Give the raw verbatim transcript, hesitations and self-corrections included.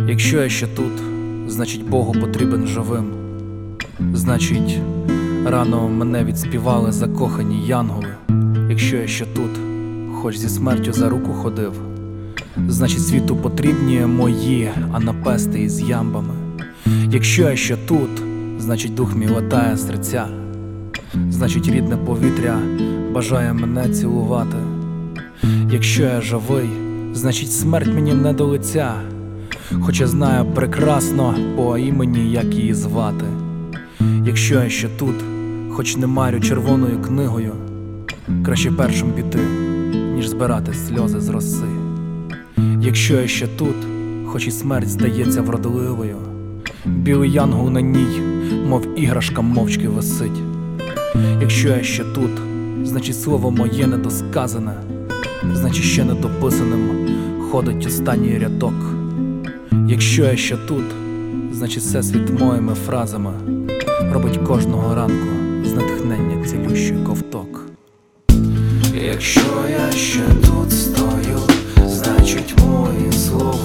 Якщо я ще тут, значить Богу потрібен живим. Значить, рано мене відспівали закохані янголи. Якщо я ще тут, хоч зі смертю за руку ходив, значить світу потрібні мої анапести із ямбами. Якщо я ще тут, значить дух мій латає серця. Значить рідне повітря бажає мене цілувати. Якщо я живий, значить смерть мені не до лиця. Хоч я знаю прекрасно по імені, як її звати. Якщо я ще тут, хоч не марю червоною книгою, краще першим піти, ніж збирати сльози з роси. Якщо я ще тут, хоч і смерть здається вродливою, білий янгол на ній, мов іграшка, мовчки висить. Якщо я ще тут, значить слово моє недосказане, значить ще недописаним ходить останній рядок. Якщо я ще тут, значить всесвіт моїми фразами робить кожного ранку з натхнення цілющий ковток. Якщо я ще тут стою, значить мої слова